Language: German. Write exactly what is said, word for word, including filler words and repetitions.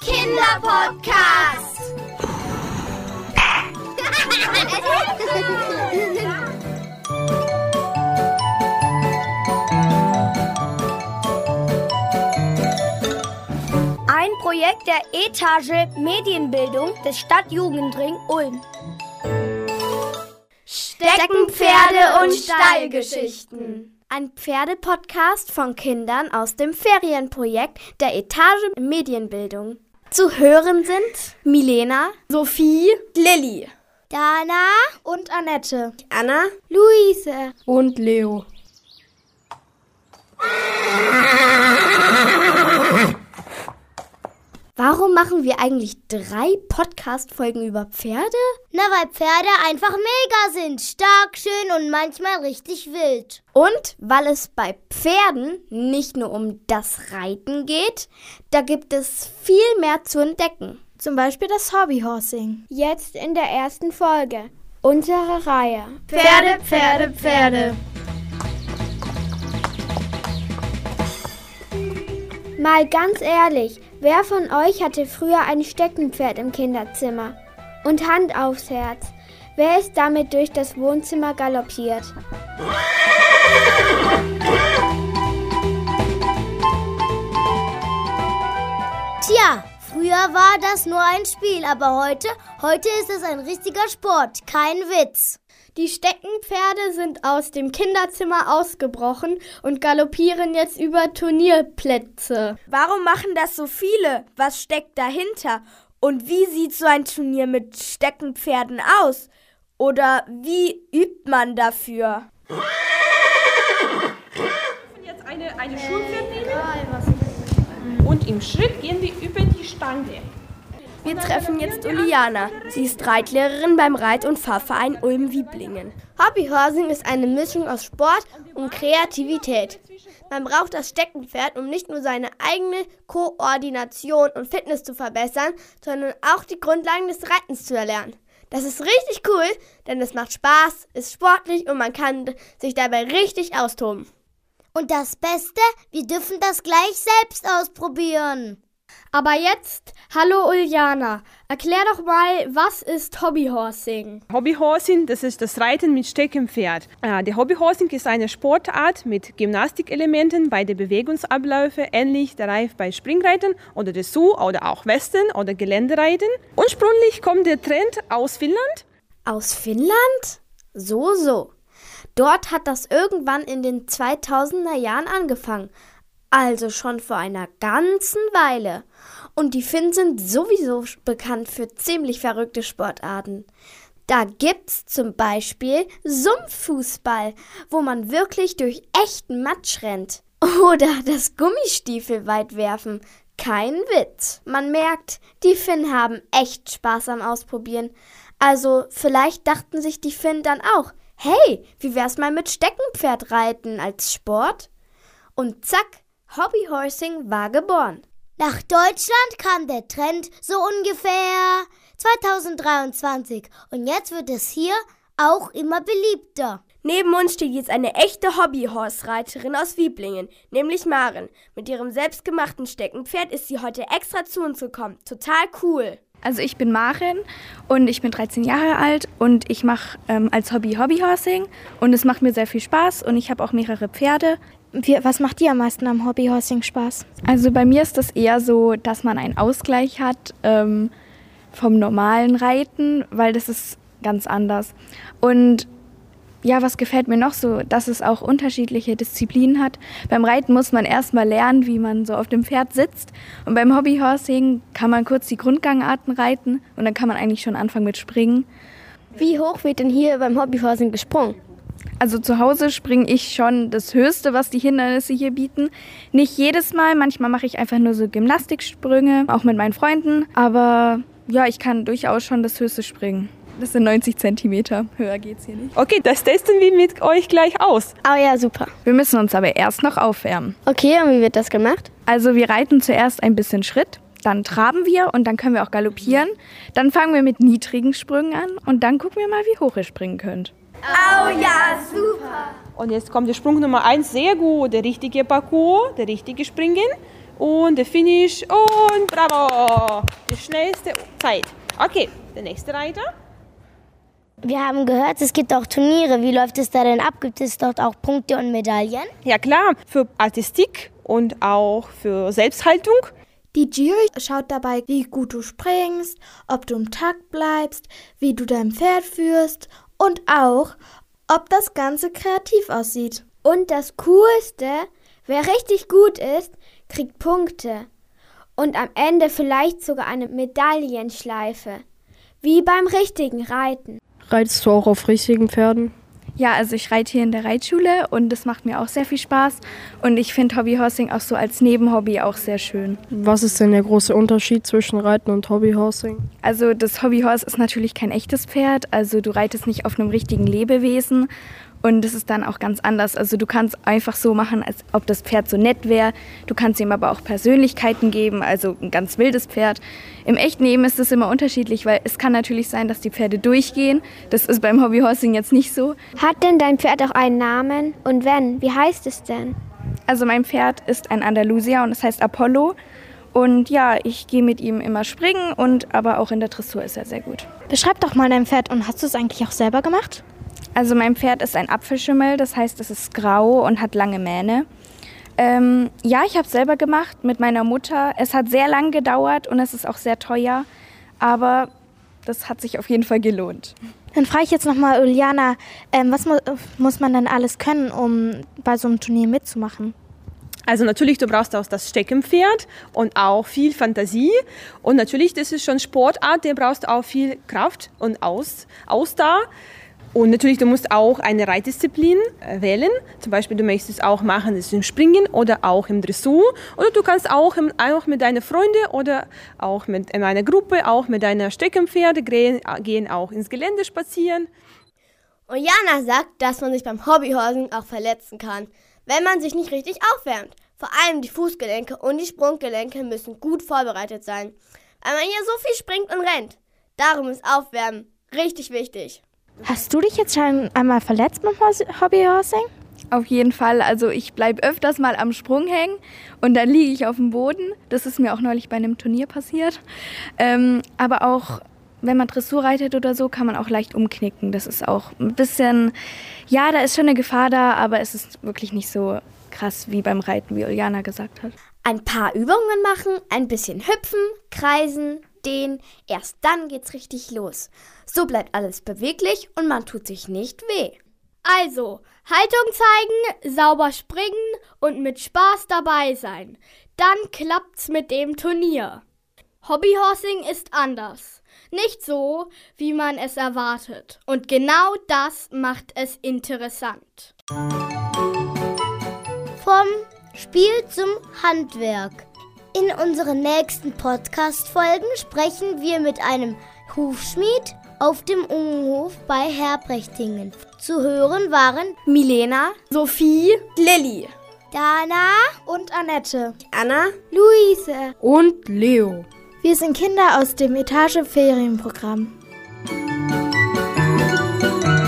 Kinderpodcast. Ein Projekt der Etage Medienbildung des Stadtjugendring Ulm. Steckenpferde und Stallgeschichten. Ein Pferdepodcast von Kindern aus dem Ferienprojekt der Etage Medienbildung. Zu hören sind Milena, Sophie, Lilly, Dana und Annette, Anna, Luise und Leo. Warum machen wir eigentlich drei Podcast-Folgen über Pferde? Na, weil Pferde einfach mega sind. Stark, schön und manchmal richtig wild. Und weil es bei Pferden nicht nur um das Reiten geht, da gibt es viel mehr zu entdecken. Zum Beispiel das Hobbyhorsing. Jetzt in der ersten Folge unserer Reihe. Pferde, Pferde, Pferde. Mal ganz ehrlich, wer von euch hatte früher ein Steckenpferd im Kinderzimmer? Und Hand aufs Herz, wer ist damit durch das Wohnzimmer galoppiert? Tja, früher war das nur ein Spiel, aber heute, heute ist es ein richtiger Sport, kein Witz. Die Steckenpferde sind aus dem Kinderzimmer ausgebrochen und galoppieren jetzt über Turnierplätze. Warum machen das so viele? Was steckt dahinter? Und wie sieht so ein Turnier mit Steckenpferden aus? Oder wie übt man dafür? Jetzt eine, eine Schulpferd nehmen und im Schritt gehen wir über die Stange. Wir treffen jetzt Uliana. Sie ist Reitlehrerin beim Reit- und Fahrverein Ulm-Wieblingen. Hobbyhorsing ist eine Mischung aus Sport und Kreativität. Man braucht das Steckenpferd, um nicht nur seine eigene Koordination und Fitness zu verbessern, sondern auch die Grundlagen des Reitens zu erlernen. Das ist richtig cool, denn es macht Spaß, ist sportlich und man kann sich dabei richtig austoben. Und das Beste, wir dürfen das gleich selbst ausprobieren. Aber jetzt, hallo Uliana, erklär doch mal, was ist Hobbyhorsing? Hobbyhorsing, das ist das Reiten mit Steckenpferd. Äh, der Hobbyhorsing ist eine Sportart mit Gymnastikelementen bei den Bewegungsabläufen, ähnlich der Reif bei Springreiten oder Dressur oder auch Western oder Geländereiten. Ursprünglich kommt der Trend aus Finnland. Aus Finnland? So, so. Dort hat das irgendwann in den zweitausender Jahren angefangen. Also schon vor einer ganzen Weile. Und die Finnen sind sowieso bekannt für ziemlich verrückte Sportarten. Da gibt's zum Beispiel Sumpffußball, wo man wirklich durch echten Matsch rennt. Oder das Gummistiefel weit werfen. Kein Witz. Man merkt, die Finnen haben echt Spaß am Ausprobieren. Also vielleicht dachten sich die Finnen dann auch, hey, wie wär's mal mit Steckenpferdreiten als Sport? Und zack, Hobbyhorsing war geboren. Nach Deutschland kam der Trend so ungefähr zweitausenddreiundzwanzig und jetzt wird es hier auch immer beliebter. Neben uns steht jetzt eine echte Hobbyhorse-Reiterin aus Wieblingen, nämlich Maren. Mit ihrem selbstgemachten Steckenpferd ist sie heute extra zu uns gekommen. Total cool. Also ich bin Maren und ich bin dreizehn Jahre alt und ich mache ähm, als Hobby Hobbyhorsing und es macht mir sehr viel Spaß und ich habe auch mehrere Pferde. Wie, was macht dir am meisten am Hobbyhorsing Spaß? Also bei mir ist das eher so, dass man einen Ausgleich hat ähm, vom normalen Reiten, weil das ist ganz anders. Und ja, was gefällt mir noch so, dass es auch unterschiedliche Disziplinen hat. Beim Reiten muss man erstmal lernen, wie man so auf dem Pferd sitzt. Und beim Hobbyhorsing kann man kurz die Grundgangarten reiten und dann kann man eigentlich schon anfangen mit Springen. Wie hoch wird denn hier beim Hobbyhorsing gesprungen? Also zu Hause springe ich schon das Höchste, was die Hindernisse hier bieten. Nicht jedes Mal, manchmal mache ich einfach nur so Gymnastiksprünge, auch mit meinen Freunden. Aber ja, ich kann durchaus schon das Höchste springen. Das sind neunzig Zentimeter, höher geht's hier nicht. Okay, das testen wir mit euch gleich aus. Oh ja, super. Wir müssen uns aber erst noch aufwärmen. Okay, und wie wird das gemacht? Also wir reiten zuerst ein bisschen Schritt, dann traben wir und dann können wir auch galoppieren. Dann fangen wir mit niedrigen Sprüngen an und dann gucken wir mal, wie hoch ihr springen könnt. Oh ja, super! Und jetzt kommt der Sprung Nummer eins, sehr gut, der richtige Parcours, der richtige Springen. Und der Finish und bravo! Die schnellste Zeit. Okay, der nächste Reiter. Wir haben gehört, es gibt auch Turniere. Wie läuft es da denn ab? Gibt es dort auch Punkte und Medaillen? Ja klar, für Artistik und auch für Selbsthaltung. Die Jury schaut dabei, wie gut du springst, ob du im Takt bleibst, wie du dein Pferd führst und auch, ob das Ganze kreativ aussieht. Und das Coolste, wer richtig gut ist, kriegt Punkte. Und am Ende vielleicht sogar eine Medaillenschleife. Wie beim richtigen Reiten. Reitest du auch auf richtigen Pferden? Ja, also ich reite hier in der Reitschule und das macht mir auch sehr viel Spaß. Und ich finde Hobbyhorsing auch so als Nebenhobby auch sehr schön. Was ist denn der große Unterschied zwischen Reiten und Hobbyhorsing? Also das Hobbyhorse ist natürlich kein echtes Pferd. Also du reitest nicht auf einem richtigen Lebewesen. Und das ist dann auch ganz anders. Also du kannst einfach so machen, als ob das Pferd so nett wäre. Du kannst ihm aber auch Persönlichkeiten geben, also ein ganz wildes Pferd. Im echten Leben ist es immer unterschiedlich, weil es kann natürlich sein, dass die Pferde durchgehen. Das ist beim Hobbyhorsing jetzt nicht so. Hat denn dein Pferd auch einen Namen? Und wenn, wie heißt es denn? Also mein Pferd ist ein Andalusier und es heißt Apollo. Und ja, ich gehe mit ihm immer springen und aber auch in der Dressur ist er sehr gut. Beschreib doch mal dein Pferd und hast du es eigentlich auch selber gemacht? Also mein Pferd ist ein Apfelschimmel, das heißt, es ist grau und hat lange Mähne. Ähm, ja, ich habe es selber gemacht mit meiner Mutter. Es hat sehr lang gedauert und es ist auch sehr teuer, aber das hat sich auf jeden Fall gelohnt. Dann frage ich jetzt nochmal Uliana, ähm, was mu- muss man denn alles können, um bei so einem Turnier mitzumachen? Also natürlich, du brauchst auch das Steckenpferd und auch viel Fantasie. Und natürlich, das ist schon Sportart, der brauchst auch viel Kraft und Aus, Ausdauer. Und natürlich, du musst auch eine Reitdisziplin wählen. Zum Beispiel, du möchtest auch machen, das ist im Springen oder auch im Dressur. Oder du kannst auch, im, auch mit deinen Freunden oder auch mit in einer Gruppe, auch mit deiner Steckenpferde gehen, gehen auch ins Gelände spazieren. Und Jana sagt, dass man sich beim Hobbyhorsing auch verletzen kann, wenn man sich nicht richtig aufwärmt. Vor allem die Fußgelenke und die Sprunggelenke müssen gut vorbereitet sein, weil man hier so viel springt und rennt. Darum ist Aufwärmen richtig wichtig. Hast du dich jetzt schon einmal verletzt beim Hobbyhorsing? Auf jeden Fall, also ich bleibe öfters mal am Sprung hängen und dann liege ich auf dem Boden. Das ist mir auch neulich bei einem Turnier passiert. Ähm, aber auch wenn man Dressur reitet oder so, kann man auch leicht umknicken. Das ist auch ein bisschen, ja, da ist schon eine Gefahr da, aber es ist wirklich nicht so krass wie beim Reiten, wie Uliana gesagt hat. Ein paar Übungen machen, ein bisschen hüpfen, kreisen, dehnen. Erst dann geht's richtig los. So bleibt alles beweglich und man tut sich nicht weh. Also, Haltung zeigen, sauber springen und mit Spaß dabei sein. Dann klappt's mit dem Turnier. Hobbyhorsing ist anders. Nicht so, wie man es erwartet. Und genau das macht es interessant. Vom Spiel zum Handwerk. In unseren nächsten Podcast-Folgen sprechen wir mit einem Hufschmied auf dem Ungenhof bei Herbrechtingen. Zu hören waren Milena, Sophie, Lilly, Dana Und Annette. Anna, Luise. Und Leo. Wir sind Kinder aus dem Etage-Ferienprogramm.